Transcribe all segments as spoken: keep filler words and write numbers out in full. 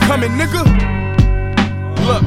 coming, nigga. Look,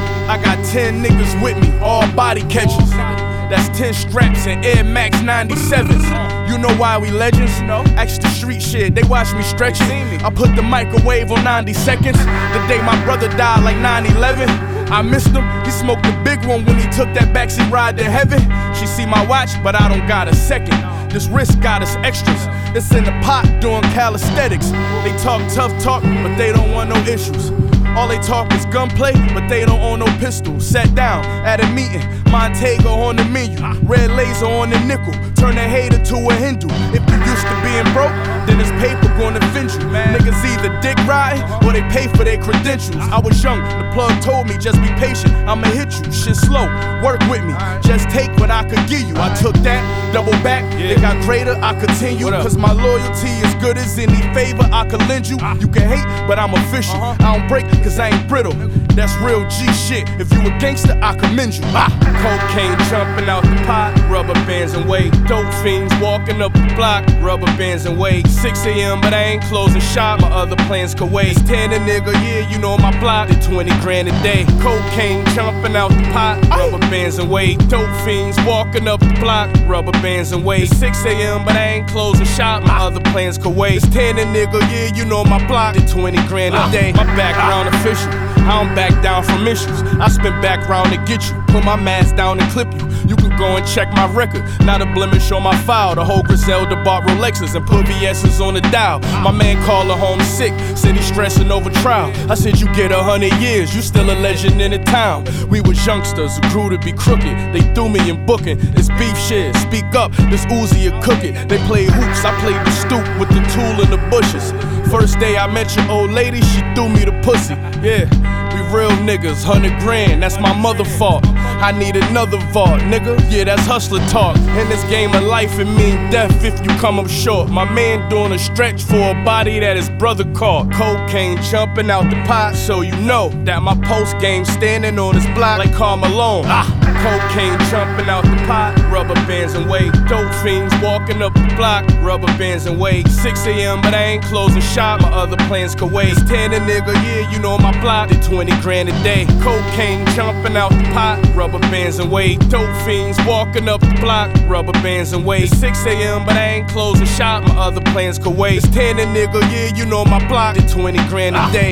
I got ten niggas with me, all body catchers. That's ten straps and Air Max ninety-sevens. You know why we legends? No. Extra street shit, they watch me stretching. I put the microwave on ninety seconds. The day my brother died like nine eleven. I missed him, he smoked the big one when he took that backseat ride to heaven. She see my watch, but I don't got a second. This wrist got us extras. It's in the pot doing calisthenics. They talk tough talk, but they don't want no issues. All they talk is gunplay, but they don't own no pistol. Sat down at a meeting, Montego on the menu, red laser on the nickel, turn a hater to a Hindu. If you used to being broke, then this paper gonna offend you. Niggas either dick riding or they pay for their credentials. I was young, the plug told me just be patient, I'ma hit you, shit slow, work with me, just take what I could give you. I took that, double back, it got greater, I continue, cause my loyalty is good as any favor I could lend you. You can hate, but I'm official, I don't break cause I ain't brittle. That's real G shit. If you a gangster, I commend you. Ah. Cocaine jumping out the pot, rubber bands and weight. Dope fiends walking up the block, rubber bands and weight. six a m but I ain't closing shop. My other plans could wait. It's ten a nigga, yeah, you know my block. Did twenty grand a day. Cocaine jumping out the pot, rubber bands and weight. Dope fiends walking up the block, rubber bands and weight. It's six a m but I ain't closing shop. My other plans could wait. It's ten a nigga, yeah, you know my block. Did twenty grand a day. My background official, I don't back down from issues. I spin background to get you, put my mask down and clip you. You can go and check my record, not a blemish on my file. The whole Griselda bought Rolexes and put V S's on the dial. My man called her home sick, said he's stressing over trial. I said you get a hundred years, you still a legend in the town. We was youngsters who grew to be crooked. They threw me in booking, it's beef shit, speak up, this Uzi a cook it. They played hoops, I played the stoop with the tool in the bushes. First day I met your old lady, she threw me the pussy. Yeah, we real niggas, hundred grand, that's my mother fault. I need another vault, nigga, yeah, that's hustler talk. In this game of life, it mean death if you come up short. My man doing a stretch for a body that his brother caught. Cocaine jumping out the pot, so you know that my post game standing on his block like Karl Malone. Ah. Cocaine jumping out the pot, rubber bands and weight. Dope fiends walking up the block, rubber bands and weight. six a m but I ain't closing shop, my other plans could wait. It's ten a nigga, yeah, you know my block. Did twenty grand a day. Cocaine jumping out the pot, rubber bands and weight. Dope fiends walking up the block, rubber bands and weight. It's six a m but I ain't closing shop, my other plans could wait. It's ten a nigga, yeah, you know my block. Did twenty grand a day.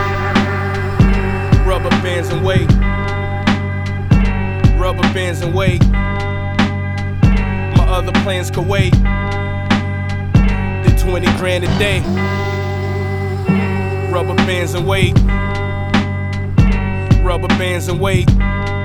Rubber bands and weight. Rubber bands and weight. My other plans could wait. Did twenty grand a day. Rubber bands and weight. Rubber bands and weight.